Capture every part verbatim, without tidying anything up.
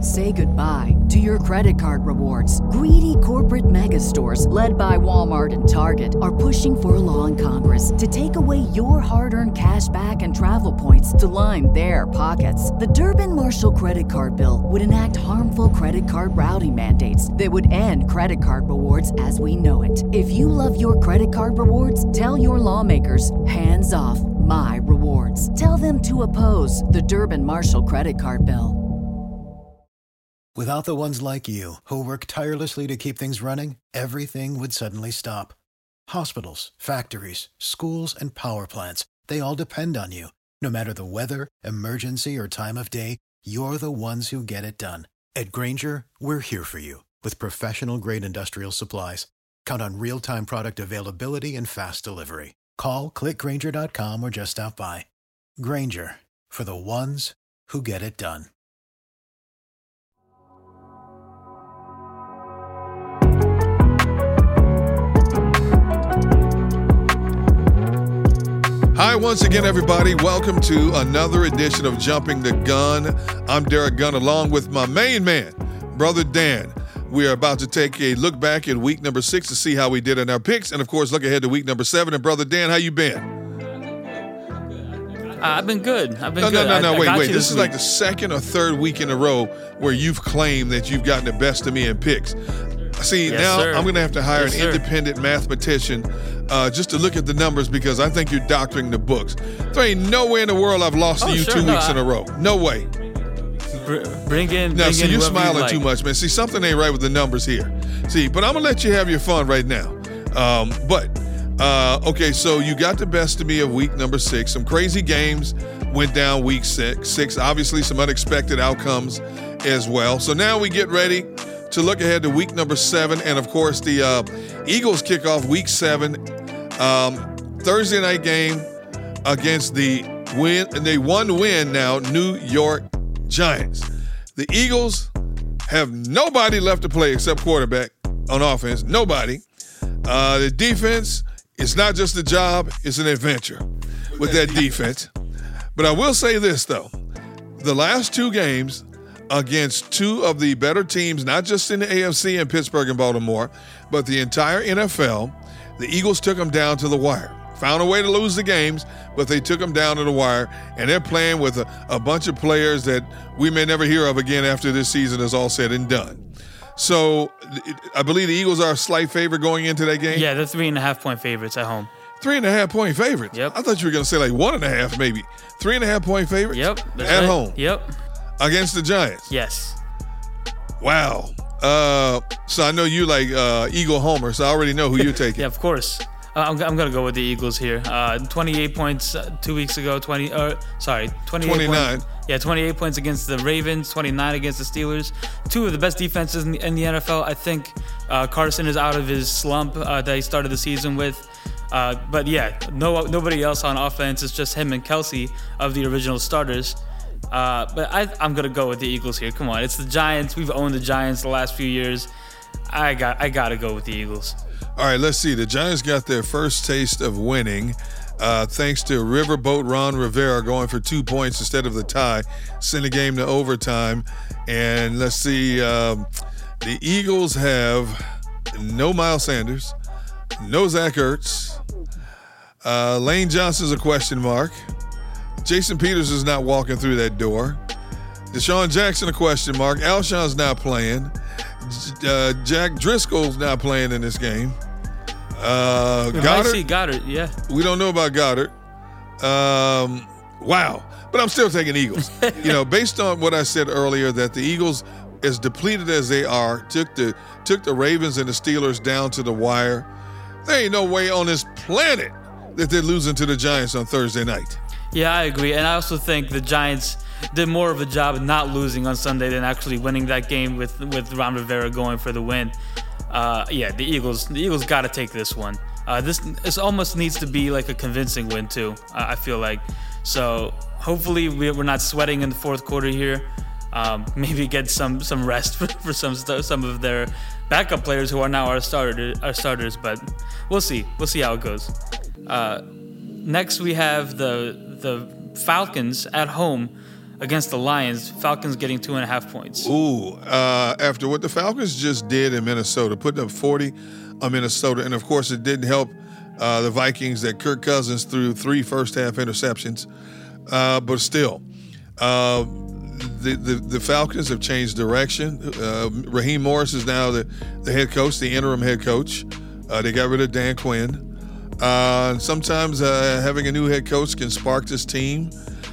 Say goodbye to your credit card rewards. Greedy corporate mega stores, led by Walmart and Target, are pushing for a law in Congress to take away your hard-earned cash back and travel points to line their pockets. The Durbin-Marshall credit card bill would enact harmful credit card routing mandates that would end credit card rewards as we know it. If you love your credit card rewards, tell your lawmakers, hands off my rewards. Tell them to oppose the Durbin-Marshall credit card bill. Without the ones like you, who work tirelessly to keep things running, everything would suddenly stop. Hospitals, factories, schools, and power plants, they all depend on you. No matter the weather, emergency, or time of day, you're the ones who get it done. At Grainger, we're here for you with professional-grade industrial supplies. Count on real-time product availability and fast delivery. Call, click Grainger dot com, or just stop by. Grainger, for the ones who get it done. Hi, once again, everybody. Welcome to another edition of Jumping the Gun. I'm Derek Gunn, along with my main man, Brother Dan. We are about to take a look back at week number six to see how we did in our picks, and of course, look ahead to week number seven. And Brother Dan, how you been? Uh, I've been good. I've been no, good. No, no, no, I, wait, I wait. This, this is week. like the second or third week in a row where you've claimed that you've gotten the best of me in picks. See, yes, now sir. I'm going to have to hire yes, an sir. independent mathmatician uh, just to look at the numbers because I think you're doctoring the books. There ain't no way in the world I've lost oh, to you sure, two no, weeks I, in a row. No way. Br- bring in. Now, bring see, in you're whoever smiling you like. too much, man. See, something ain't right with the numbers here. See, but I'm going to let you have your fun right now. Um, but, uh, okay, so you got the best of me of week number six. Some crazy games went down week six. Six, obviously some unexpected outcomes as well. So now we get ready to look ahead to week number seven. And, of course, the uh, Eagles kick off week seven, um, Thursday night game against the win. They one win now, New York Giants. The Eagles have nobody left to play except quarterback on offense. Nobody. Uh, the defense, it's not just a job, it's an adventure with that defense. But I will say this, though. The last two games against two of the better teams, not just in the A F C in Pittsburgh and Baltimore, but the entire N F L, the Eagles took them down to the wire. Found a way to lose the games, but they took them down to the wire, and they're playing with a, a bunch of players that we may never hear of again after this season is all said and done. So I believe the Eagles are a slight favorite going into that game. Yeah, they're three and a half point favorites at home. Three and a half point favorites? Yep. I thought you were going to say like one and a half maybe. Three and a half point favorites? Yep. That's at right. home? Yep. Against the Giants? Yes. Wow. Uh, so I know you like uh, Eagle Homer, so I already know who you're taking. Yeah, of course. Uh, I'm, I'm going to go with the Eagles here. Uh, twenty-eight points uh, two weeks ago. twenty. Uh, sorry, twenty-eight twenty-nine. Points, yeah, twenty-eight points against the Ravens. twenty-nine against the Steelers. Two of the best defenses in the, in the N F L. I think uh, Carson is out of his slump uh, that he started the season with. Uh, but yeah, no nobody else on offense. It's just him and Kelsey of the original starters. Uh, but I, I'm gonna go with the Eagles here. Come on, it's the Giants. We've owned the Giants the last few years. I got I gotta go with the Eagles. All right, let's see. The Giants got their first taste of winning uh, thanks to Riverboat Ron Rivera going for two points instead of the tie, send the game to overtime. And let's see, um, the Eagles have no Miles Sanders, no Zach Ertz. Uh, Lane Johnson's a question mark. Jason Peters is not walking through that door. Deshaun Jackson a question mark. Alshon's not playing. Uh, Jack Driscoll's not playing in this game. Uh, We Goddard. might see Goddard, yeah. We don't know about Goddard. Um, wow. But I'm still taking Eagles. You know, based on what I said earlier, that the Eagles, as depleted as they are, took the took the Ravens and the Steelers down to the wire. There ain't no way on this planet that they're losing to the Giants on Thursday night. Yeah, I agree. And I also think the Giants did more of a job of not losing on Sunday than actually winning that game with, with Ron Rivera going for the win. Uh, yeah, the Eagles the Eagles got to take this one. Uh, this this almost needs to be like a convincing win, too, uh, I feel like. So hopefully we're not sweating in the fourth quarter here. Um, maybe get some some rest for, for some some of their backup players who are now our starter our starters, but we'll see. We'll see how it goes. Uh, next, we have the the Falcons at home against the Lions. Falcons getting two and a half points. Ooh, uh, after what the Falcons just did in Minnesota, putting up forty on Minnesota, and of course it didn't help uh, the Vikings that Kirk Cousins threw three first-half interceptions, uh, but still, uh, the, the the Falcons have changed direction. Uh, Raheem Morris is now the, the head coach, the interim head coach. Uh, they got rid of Dan Quinn. Uh, sometimes uh, having a new head coach can spark this team.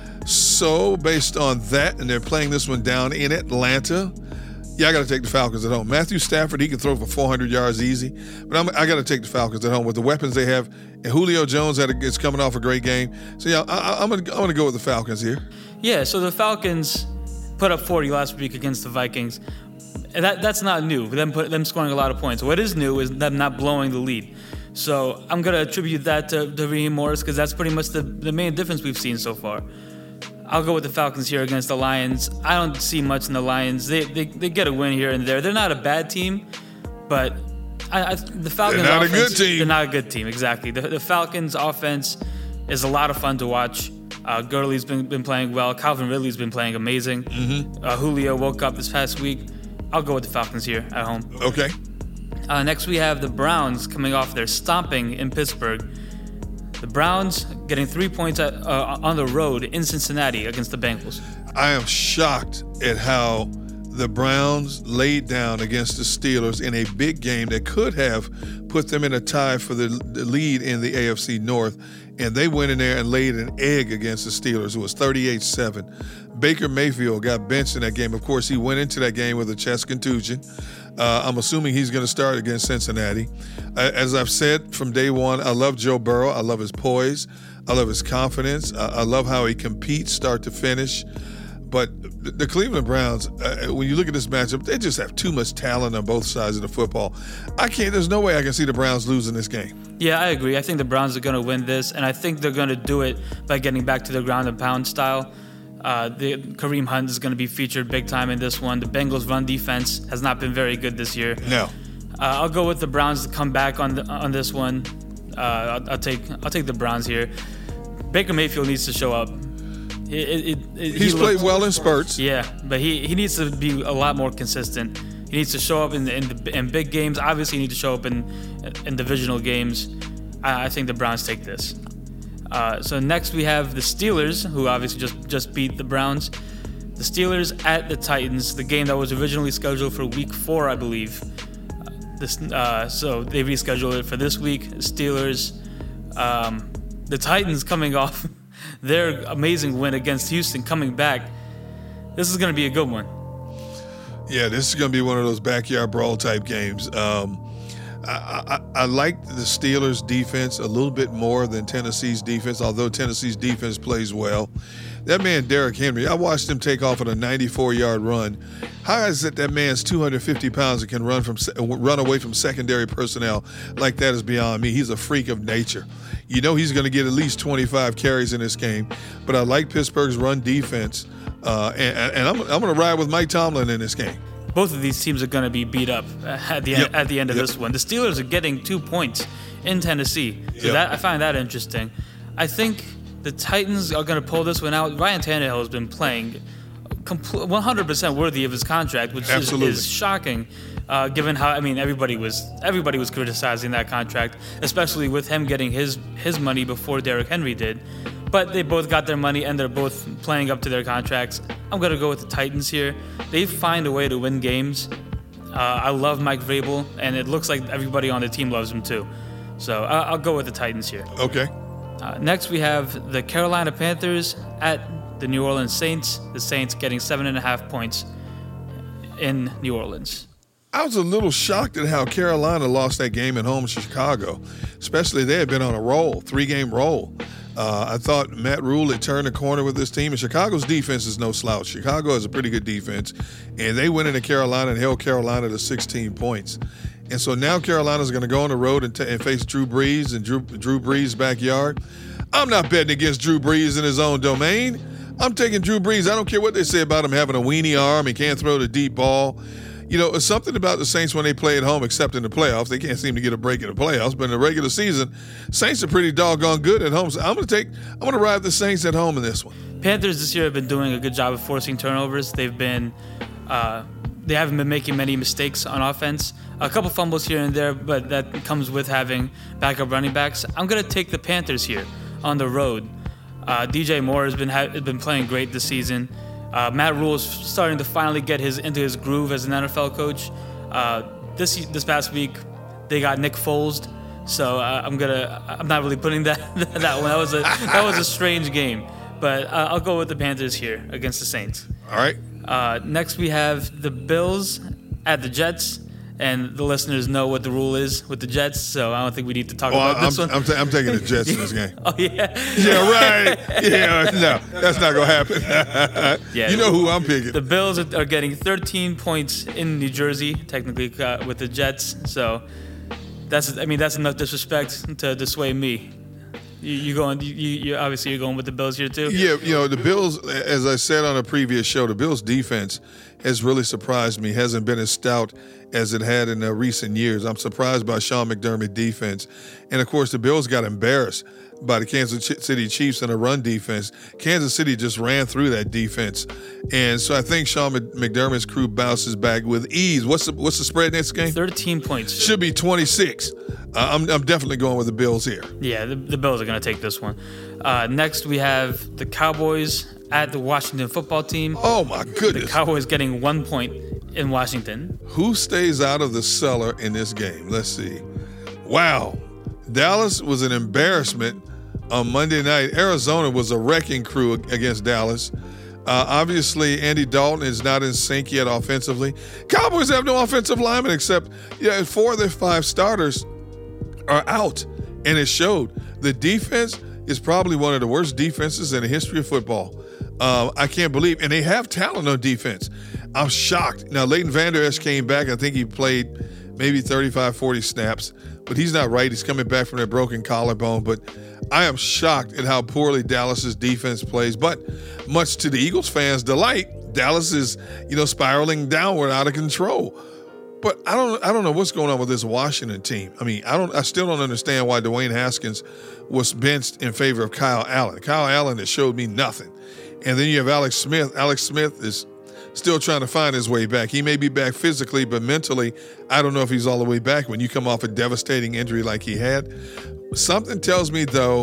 So based on that, and they're playing this one down in Atlanta, yeah, I got to take the Falcons at home. Matthew Stafford, he can throw for four hundred yards easy, but I'm, I got to take the Falcons at home with the weapons they have. And Julio Jones had a, is coming off a great game. So yeah, I, I'm gonna I'm gonna go with the Falcons here. Yeah, so the Falcons put up forty last week against the Vikings. And that that's not new. Them put them scoring a lot of points. What is new is them not blowing the lead. So I'm going to attribute that to, to Raheem Morris because that's pretty much the, the main difference we've seen so far. I'll go with the Falcons here against the Lions. I don't see much in the Lions. They they, they get a win here and there. They're not a bad team, but I, I, the Falcons they're not offense, a good team. They're not a good team, exactly. The, the Falcons offense is a lot of fun to watch. Uh, Gurley's been, been playing well. Calvin Ridley's been playing amazing. Mm-hmm. Uh, Julio woke up this past week. I'll go with the Falcons here at home. Okay. Uh, next, we have the Browns coming off their stomping in Pittsburgh. The Browns getting three points at, uh, on the road in Cincinnati against the Bengals. I am shocked at how the Browns laid down against the Steelers in a big game that could have put them in a tie for the, the lead in the A F C North, and they went in there and laid an egg against the Steelers. It was thirty-eight seven. Baker Mayfield got benched in that game. Of course, he went into that game with a chest contusion. Uh, I'm assuming he's going to start against Cincinnati. Uh, as I've said from day one, I love Joe Burrow. I love his poise. I love his confidence. I, I love how he competes start to finish. But the Cleveland Browns, uh, when you look at this matchup, they just have too much talent on both sides of the football. I can't, there's no way I can see the Browns losing this game. Yeah, I agree. I think the Browns are going to win this, and I think they're going to do it by getting back to the ground and pound style. Uh, the Kareem Hunt is going to be featured big time in this one. The Bengals' run defense has not been very good this year. No. Uh, I'll go with the Browns to come back on the, on this one. Uh, I'll, I'll take I'll take the Browns here. Baker Mayfield needs to show up. It, it, it, He's he played looked, well in spurts. Yeah, but he, he needs to be a lot more consistent. He needs to show up in the, in, the, in big games. Obviously, he needs to show up in in divisional games. I, I think the Browns take this. Uh, so next we have the Steelers, who obviously just, just beat the Browns. The Steelers at the Titans, the game that was originally scheduled for week four, I believe. Uh, this, uh, so they rescheduled it for this week. Steelers, um, the Titans coming off their amazing win against Houston, coming back. This is going to be a good one. Yeah, this is going to be one of those backyard brawl type games. Um, I, I, I like the Steelers' defense a little bit more than Tennessee's defense, although Tennessee's defense plays well. That man, Derrick Henry, I watched him take off on a ninety-four-yard run. How is it that man's two hundred fifty pounds and can run from run away from secondary personnel like that is beyond me. He's a freak of nature. You know he's going to get at least twenty-five carries in this game, but I like Pittsburgh's run defense, uh, and, and I'm, I'm going to ride with Mike Tomlin in this game. Both of these teams are going to be beat up at the yep. end, at the end of yep. this one. The Steelers are getting two points in Tennessee, so yep. that I find that interesting. I think the Titans are going to pull this one out. Ryan Tannehill has been playing one hundred percent worthy of his contract, which is, is shocking, uh, given how I mean everybody was everybody was criticizing that contract, especially with him getting his his money before Derrick Henry did. But they both got their money, and they're both playing up to their contracts. I'm going to go with the Titans here. They find a way to win games. Uh, I love Mike Vrabel, and it looks like everybody on the team loves him too. So uh, I'll go with the Titans here. Okay. Uh, next, we have the Carolina Panthers at the New Orleans Saints. The Saints getting seven and a half points in New Orleans. I was a little shocked at how Carolina lost that game at home in Chicago, especially they had been on a roll, three-game roll. Uh, I thought Matt Rule had turned the corner with this team, and Chicago's defense is no slouch. Chicago has a pretty good defense, and they went into Carolina and held Carolina to sixteen points. And so now Carolina's going to go on the road and, t- and face Drew Brees in Drew, Drew Brees' backyard. I'm not betting against Drew Brees in his own domain. I'm taking Drew Brees. I don't care what they say about him having a weenie arm. He can't throw the deep ball. you know, it's something about the Saints when they play at home, except in the playoffs. They can't seem to get a break in the playoffs, but in the regular season, Saints are pretty doggone good at home. So I'm going to take, I'm going to ride the Saints at home in this one. Panthers this year have been doing a good job of forcing turnovers. They've been, uh, they haven't been making many mistakes on offense. A couple fumbles here and there, but that comes with having backup running backs. I'm going to take the Panthers here on the road. Uh, D J Moore has been ha- been playing great this season. Uh, Matt Rule is starting to finally get his into his groove as an N F L coach. Uh, this this past week, they got Nick Foles, so uh, I'm gonna I'm not really putting that that one. That was a that was a strange game, but uh, I'll go with the Panthers here against the Saints. All right. Uh, next we have the Bills at the Jets. And the listeners know what the rule is with the Jets, so I don't think we need to talk well, about I'm, this one. I'm, ta- I'm taking the Jets in this game. Oh, yeah? Yeah, right. Yeah, no, that's not going to happen. Yeah, you know who I'm picking. The Bills are getting thirteen points in New Jersey, technically, uh, with the Jets. So that's, I mean, that's enough disrespect to, to sway me. You, you going? You, you obviously you're going with the Bills here too. Yeah, you know the Bills. As I said on a previous show, the Bills' defense has really surprised me. Hasn't been as stout as it had in uh, recent years. I'm surprised by Sean McDermott's defense, and of course the Bills got embarrassed by the Kansas City Chiefs in a run defense. Kansas City just ran through that defense, and so I think Sean McDermott's crew bounces back with ease. What's the what's the spread next game? Thirteen points. Should be twenty-six. Uh, I'm I'm definitely going with the Bills here. Yeah, the, the Bills are going to take this one. Uh, next, we have the Cowboys at the Washington football team. Oh, my goodness. The Cowboys getting one point in Washington. Who stays out of the cellar in this game? Let's see. Wow. Dallas was an embarrassment on Monday night. Arizona was a wrecking crew against Dallas. Uh, obviously, Andy Dalton is not in sync yet offensively. Cowboys have no offensive linemen except yeah, four of their five starters are out, and it showed. The defense is probably one of the worst defenses in the history of football. Uh, I can't believe, and they have talent on defense. I'm shocked. Now, Leighton Vander Esch came back. I think he played maybe thirty-five, forty snaps, but he's not right. He's coming back from that broken collarbone, but I am shocked at how poorly Dallas's defense plays. But much to the Eagles fans' delight, Dallas is, you know, spiraling downward out of control. But I don't I don't know what's going on with this Washington team. I mean, I don't I still don't understand why Dwayne Haskins was benched in favor of Kyle Allen. Kyle Allen has showed me nothing. And then you have Alex Smith. Alex Smith is still trying to find his way back. He may be back physically, but mentally, I don't know if he's all the way back when you come off a devastating injury like he had. Something tells me, though,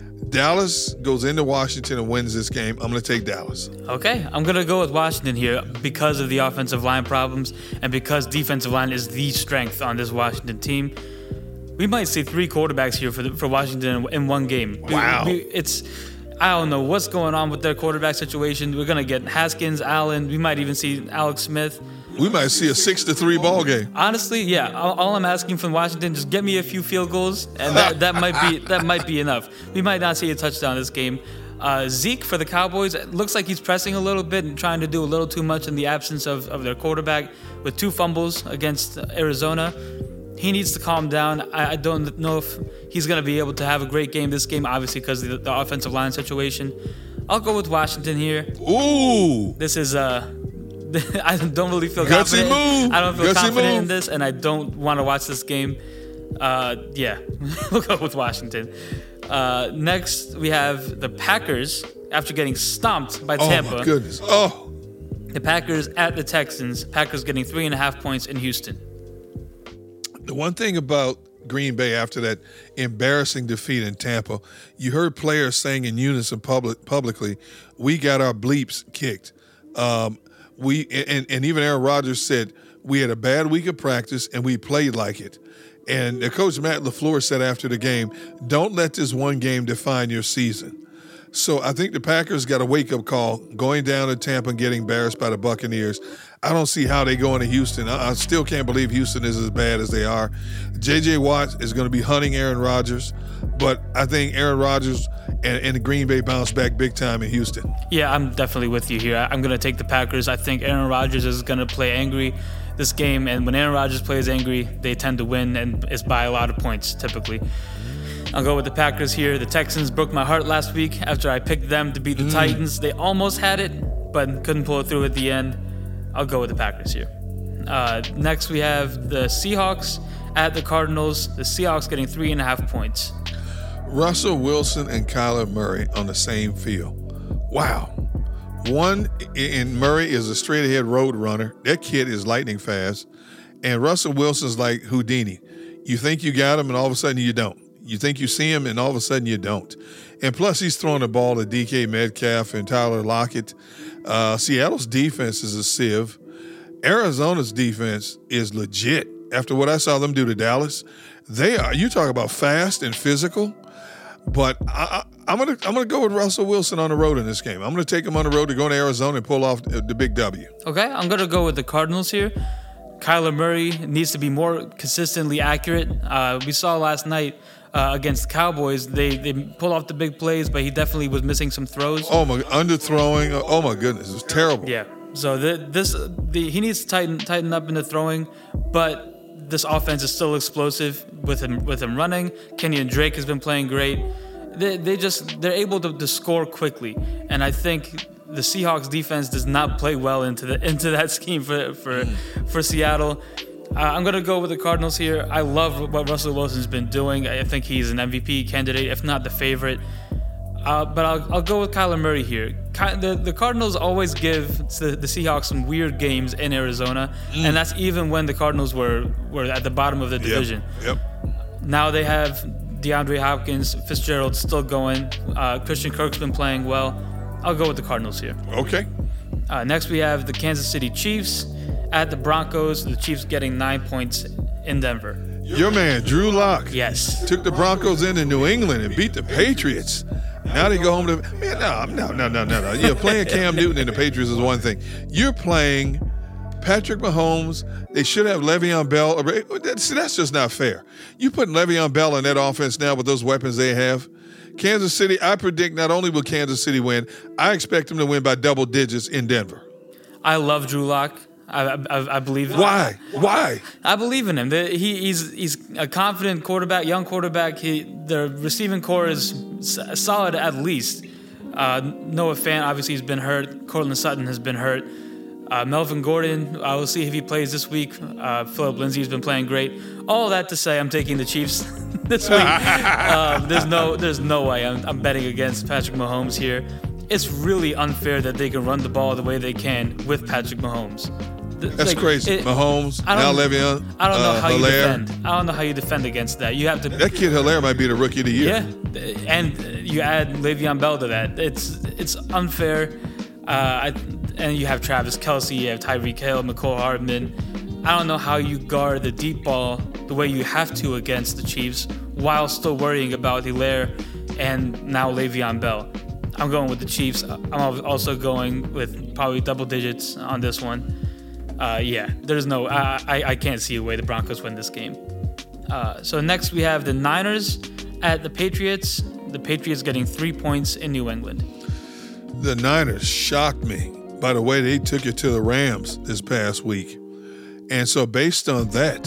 Dallas goes into Washington and wins this game. I'm going to take Dallas. Okay, I'm going to go with Washington here because of the offensive line problems and because defensive line is the strength on this Washington team. We might see three quarterbacks here for the, for Washington in one game. Wow. We, we, it's I don't know what's going on with their quarterback situation. We're going to get Haskins, Allen. We might even see Alex Smith. We might see a six to three ball game. Honestly, yeah. All, all I'm asking from Washington, just get me a few field goals, and that, that might be that might be enough. We might not see a touchdown this game. Uh, Zeke for the Cowboys, it looks like he's pressing a little bit and trying to do a little too much in the absence of, of their quarterback with two fumbles against Arizona. He needs to calm down. I, I don't know if he's going to be able to have a great game this game, obviously because of the, the offensive line situation. I'll go with Washington here. Ooh. This is uh, I don't really feel Gutsy confident. move. I don't feel Gutsy confident move. in this, and I don't want to watch this game. Uh, yeah, we'll go with Washington. Uh, next, we have the Packers after getting stomped by Tampa. Oh, my goodness. Oh. The Packers at the Texans. Packers getting three and a half points in Houston. The one thing about Green Bay after that embarrassing defeat in Tampa, you heard players saying in unison public, publicly, we got our bleeps kicked. Um, we and, and even Aaron Rodgers said, we had a bad week of practice and we played like it. And the coach Matt LaFleur said after the game, don't let this one game define your season. So I think the Packers got a wake-up call going down to Tampa and getting embarrassed by the Buccaneers. I don't see how they go into Houston. I, I still can't believe Houston is as bad as they are. J J. Watt is going to be hunting Aaron Rodgers, but I think Aaron Rodgers and, and the Green Bay bounce back big time in Houston. Yeah, I'm definitely with you here. I'm going to take the Packers. I think Aaron Rodgers is going to play angry this game, and when Aaron Rodgers plays angry, they tend to win, and it's by a lot of points typically. I'll go with the Packers here. The Texans broke my heart last week after I picked them to beat the mm. Titans. They almost had it, but couldn't pull it through at the end. I'll go with the Packers here. Uh, next, we have the Seahawks at the Cardinals. The Seahawks getting three and a half points. Russell Wilson and Kyler Murray on the same field. Wow. One in Murray is a straight-ahead road runner. That kid is lightning fast. And Russell Wilson's like Houdini. You think you got him, and all of a sudden you don't. You think you see him, and all of a sudden you don't. And plus, he's throwing the ball to D K Metcalf and Tyler Lockett. Uh, Seattle's defense is a sieve. Arizona's defense is legit. After what I saw them do to Dallas, they are. You talk about fast and physical. But I, I, I'm gonna I'm gonna go with Russell Wilson on the road in this game. I'm gonna take him on the road to go to Arizona and pull off the, the big W. Okay, I'm gonna go with the Cardinals here. Kyler Murray needs to be more consistently accurate. Uh, we saw last night uh, against the Cowboys, they they pulled off the big plays, but he definitely was missing some throws. Oh my, underthrowing. Oh my goodness, it was terrible. Yeah. So the, this the, he needs to tighten tighten up in the throwing, but this offense is still explosive with him with him running. Kenyon Drake has been playing great. They they just they're able to, to score quickly, and I think the Seahawks defense does not play well into the into that scheme for for for Seattle. Uh, I'm gonna go with the Cardinals here. I love what Russell Wilson's been doing. I think he's an M V P candidate, if not the favorite. Uh, but I'll, I'll go with Kyler Murray here. Ky- the, the Cardinals always give the, the Seahawks some weird games in Arizona, mm. and that's even when the Cardinals were, were at the bottom of the division. Yep. Yep. Now they have DeAndre Hopkins, Fitzgerald still going. Uh, Christian Kirk's been playing well. I'll go with the Cardinals here. Okay. Uh, next we have the Kansas City Chiefs at the Broncos. The Chiefs getting nine points in Denver. Your man, Drew Lock. Yes. Took the Broncos into New England and beat the Patriots. Now they go home to man. No, no, no, no, no, no. Yeah, playing Cam Newton and the Patriots is one thing. You're playing Patrick Mahomes. They should have Le'Veon Bell. See, that's just not fair. You put Le'Veon Bell in that offense now with those weapons they have. Kansas City. I predict not only will Kansas City win, I expect them to win by double digits in Denver. I love Drew Lock. I, I, I believe in Why? him. Why? I believe in him. The, he, he's he's a confident quarterback, young quarterback. He, the receiving core is solid at least. Uh, Noah Fant, obviously, has been hurt. Cortland Sutton has been hurt. Uh, Melvin Gordon, I will see if he plays this week. Uh, Philip Lindsay has been playing great. All that to say, I'm taking the Chiefs this week. um, there's no there's no way I'm, I'm betting against Patrick Mahomes here. It's really unfair that they can run the ball the way they can with Patrick Mahomes. That's like, crazy. It, Mahomes, now Le'Veon. I don't know uh, how you Hilaire. defend. I don't know how you defend against that. You have to. That kid Hilaire might be the rookie of the year. Yeah, and you add Le'Veon Bell to that. It's it's unfair. Uh, I, and you have Travis Kelce, you have Tyreek Hill, McCole Hardman. I don't know how you guard the deep ball the way you have to against the Chiefs while still worrying about Hilaire and now Le'Veon Bell. I'm going with the Chiefs. I'm also going with probably double digits on this one. Uh, yeah, there's no, I, I I can't see a way the Broncos win this game. Uh, so next we have the Niners at the Patriots. The Patriots getting three points in New England. The Niners shocked me by the way they took it to the Rams this past week. And so based on that,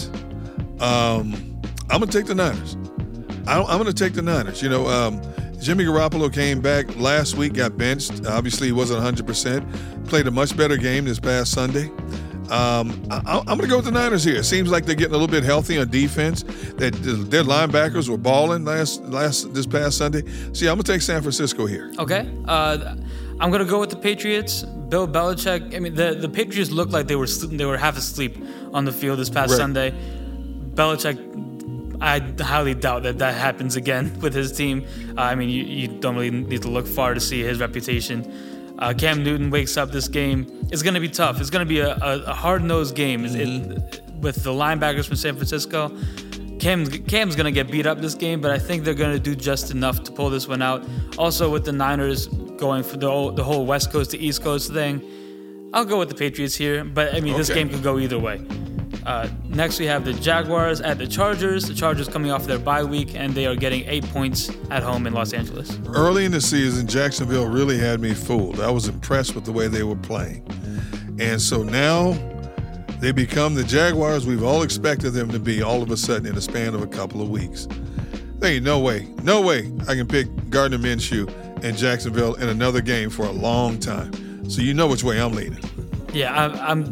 um, I'm going to take the Niners. I, I'm going to take the Niners. You know, um, Jimmy Garoppolo came back last week, got benched. Obviously, he wasn't one hundred percent. Played a much better game this past Sunday. Um, I, I'm going to go with the Niners here. It seems like they're getting a little bit healthy on defense. That their linebackers were balling last last this past Sunday. See, I'm going to take San Francisco here. Okay. Uh, I'm going to go with the Patriots. Bill Belichick. I mean, the, the Patriots looked like they were they were half asleep on the field this past right. Sunday. Belichick, I highly doubt that that happens again with his team. Uh, I mean, you, you don't really need to look far to see his reputation. Uh, Cam Newton wakes up this game. It's going to be tough. It's going to be a, a, a hard-nosed game mm-hmm. it, with the linebackers from San Francisco. Cam's, Cam's going to get beat up this game, but I think they're going to do just enough to pull this one out. Also, with the Niners going for the whole, the whole West Coast to East Coast thing, I'll go with the Patriots here, but, I mean, okay. This game could go either way. Uh, next, we have the Jaguars at the Chargers. The Chargers coming off their bye week, and they are getting eight points at home in Los Angeles. Early in the season, Jacksonville really had me fooled. I was impressed with the way they were playing. And so now they become the Jaguars we've all expected them to be all of a sudden in the span of a couple of weeks. There ain't no way, no way I can pick Gardner Minshew and Jacksonville in another game for a long time. So you know which way I'm leaning. Yeah, I, I'm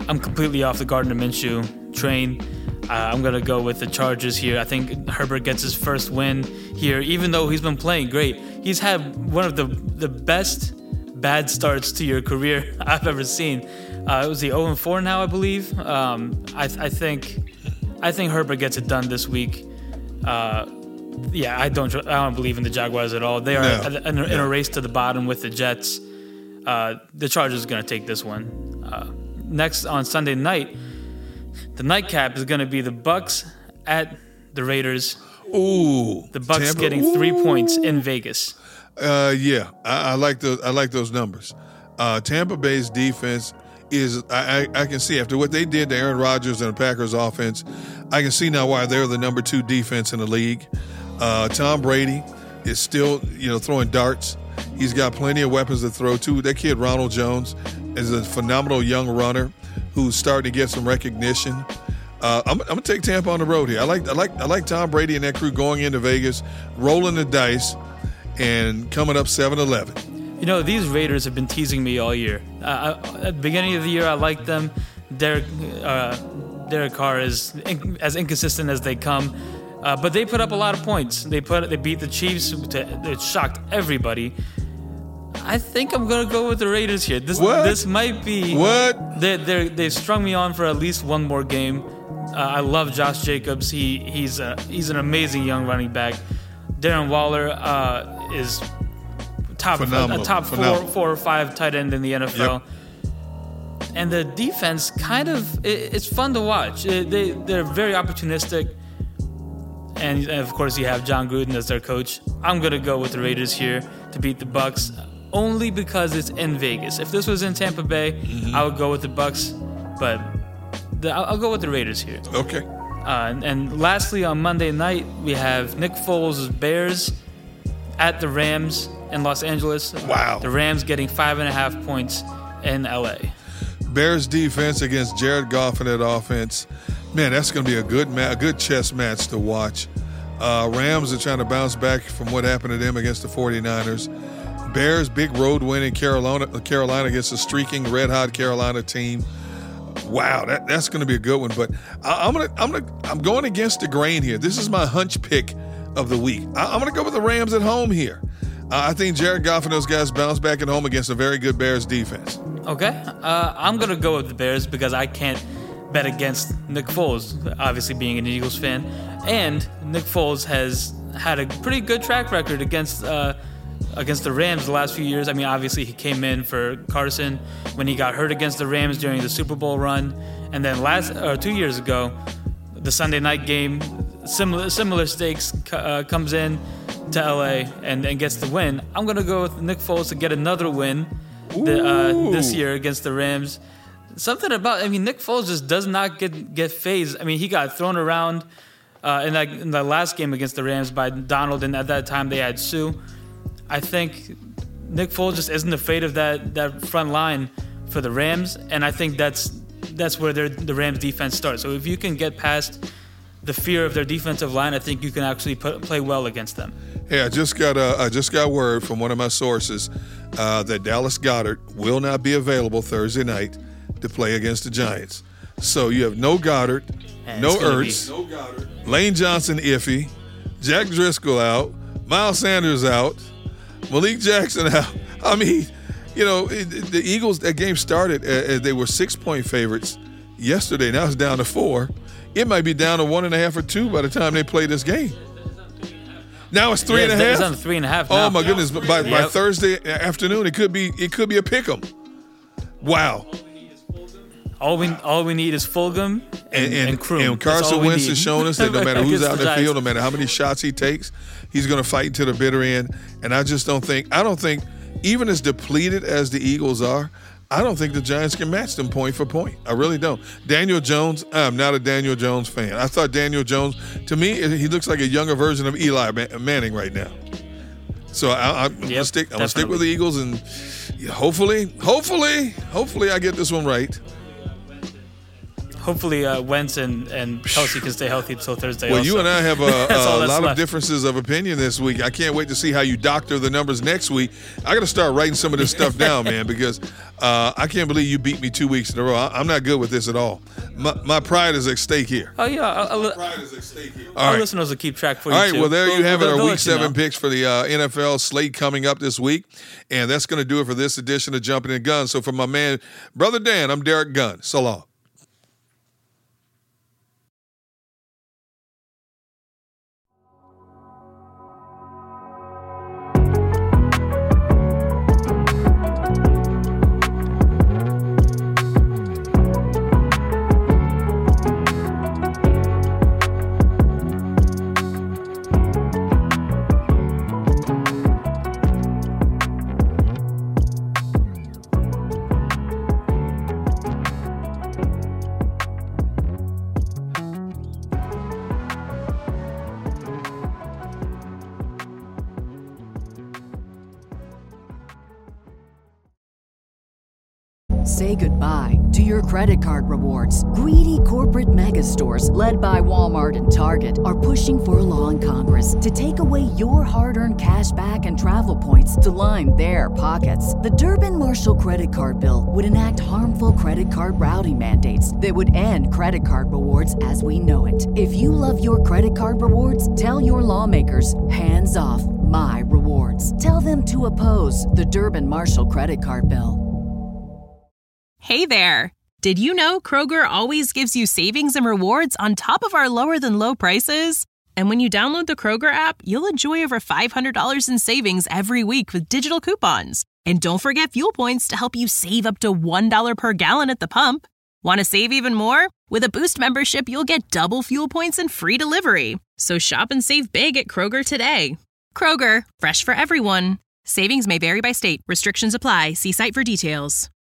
I'm completely off the Gardner Minshew train. Uh, I'm going to go with the Chargers here. I think Herbert gets his first win here, even though he's been playing great. He's had one of the the best bad starts to your career I've ever seen. Uh, it was the oh and four now, I believe. Um, I, I think I think Herbert gets it done this week. Uh, yeah, I don't I don't believe in the Jaguars at all. They are No. in, in, in a race to the bottom with the Jets. Uh, the Chargers are going to take this one. Uh, next on Sunday night, the nightcap is going to be the Bucks at the Raiders. Ooh, The Bucks Tampa- getting three Ooh. points in Vegas. Uh, yeah, I, I like those. I like those numbers. Uh, Tampa Bay's defense is. I, I, I can see after what they did to Aaron Rodgers and the Packers offense, I can see now why they're the number two defense in the league. Uh, Tom Brady is still, you know, throwing darts. He's got plenty of weapons to throw to. That kid Ronald Jones is a phenomenal young runner who's starting to get some recognition. Uh, I'm, I'm gonna take Tampa on the road here. I like I like I like Tom Brady and that crew going into Vegas, rolling the dice, and coming up seven eleven. You know, these Raiders have been teasing me all year. Uh, I, at the beginning of the year, I liked them. Derek, uh, Derek Carr is in, as inconsistent as they come, uh, but they put up a lot of points. They put they beat the Chiefs. To, it shocked everybody. I think I'm gonna go with the Raiders here. This What? this might be What? They they they've strung me on for at least one more game. Uh, I love Josh Jacobs. He he's a, he's an amazing young running back. Darren Waller uh, is top Phenomenal. a top four Phenomenal. four or five tight end in the N F L. And the defense kind of it, it's fun to watch. It, they they're very opportunistic. And, and of course you have John Gruden as their coach. I'm gonna go with the Raiders here to beat the Bucks, only because it's in Vegas. If this was in Tampa Bay, Mm-hmm. I would go with the Bucks, but the, I'll, I'll go with the Raiders here. Okay. Uh, and, and lastly, on Monday night, we have Nick Foles' Bears at the Rams in Los Angeles. Wow. The Rams getting five and a half points in L A. Bears defense against Jared Goff and that offense. Man, that's going to be a good ma- a good chess match to watch. Uh, Rams are trying to bounce back from what happened to them against the 49ers. Bears, big road win in Carolina, Carolina against a streaking red-hot Carolina team. Wow, that, that's going to be a good one. But I, I'm gonna I'm gonna I'm going against the grain here. This is my hunch pick of the week. I, I'm going to go with the Rams at home here. Uh, I think Jared Goff and those guys bounce back at home against a very good Bears defense. Okay. Uh, I'm going to go with the Bears because I can't bet against Nick Foles, obviously being an Eagles fan. And Nick Foles has had a pretty good track record against uh, against the Rams the last few years. I mean, obviously he came in for Carson when he got hurt against the Rams during the Super Bowl run. And then last or two years ago, the Sunday night game, similar similar stakes, uh, comes in to L A and, and gets the win. I'm going to go with Nick Foles to get another win the, uh, this year against the Rams. Something about, I mean, Nick Foles just does not get get phased. I mean, he got thrown around uh, in, that, in the last game against the Rams by Donald, and at that time they had Sue. I think Nick Foles just isn't afraid of that that front line for the Rams, and I think that's that's where their, the Rams defense starts. So if you can get past the fear of their defensive line, I think you can actually put, play well against them. Hey, I just got uh, I just got word from one of my sources uh, that Dallas Goedert will not be available Thursday night to play against the Giants. So you have no Goddard, And no it's gonna be- Ertz, Lane Johnson iffy, Jack Driscoll out, Miles Sanders out, Malik Jackson out. I mean, you know, it, it- the Eagles, that game started as they were six-point favorites yesterday. Now it's down to four. It might be down to one and a half or two by the time they play this game. Now it's three Yeah, and a it's half. down to three and a half Oh now. my goodness! By, by Yep. Thursday afternoon, it could be it could be a pick'em. Wow! All we all we need is Fulgham and, And and, and Kroom. and That's all Carson we Wentz need. has shown us that no matter who's Against out in the the field, no Giants. matter how many shots he takes, he's going to fight to the bitter end. And I just don't think I don't think even as depleted as the Eagles are, I don't think the Giants can match them point for point. I really don't. Daniel Jones, I'm not a Daniel Jones fan. I thought Daniel Jones, to me, he looks like a younger version of Eli Manning right now. So I, I'm gonna Yep, stick. I'm gonna stick definitely. with the Eagles, and yeah, hopefully, hopefully, hopefully, I get this one right. hopefully uh, Wentz and, and Kelsey can stay healthy until Thursday. Well, also. you and I have a, a lot left. of differences of opinion this week. I can't wait to see how you doctor the numbers next week. I got to start writing some of this stuff down, man, because uh, I can't believe you beat me two weeks in a row. I, I'm not good with this at all. My, my pride is at stake here. Oh, yeah. I'll, I'll, my pride is at stake here. Our right. listeners will keep track for you, All right, too. well, there you have it, our Week seven you know. picks for the uh, N F L slate coming up this week. And that's going to do it for this edition of Jumping in Guns. So for my man, Brother Dan, I'm Derek Gunn. So long. Say goodbye to your credit card rewards. Greedy corporate mega stores, led by Walmart and Target, are pushing for a law in Congress to take away your hard-earned cash back and travel points to line their pockets. The Durbin-Marshall credit card bill would enact harmful credit card routing mandates that would end credit card rewards as we know it. If you love your credit card rewards, tell your lawmakers, hands off my rewards. Tell them to oppose the Durbin-Marshall credit card bill. Hey there! Did you know Kroger always gives you savings and rewards on top of our lower-than-low prices? And when you download the Kroger app, you'll enjoy over five hundred dollars in savings every week with digital coupons. And don't forget fuel points to help you save up to one dollar per gallon at the pump. Want to save even more? With a Boost membership, you'll get double fuel points and free delivery. So shop and save big at Kroger today. Kroger, fresh for everyone. Savings may vary by state. Restrictions apply. See site for details.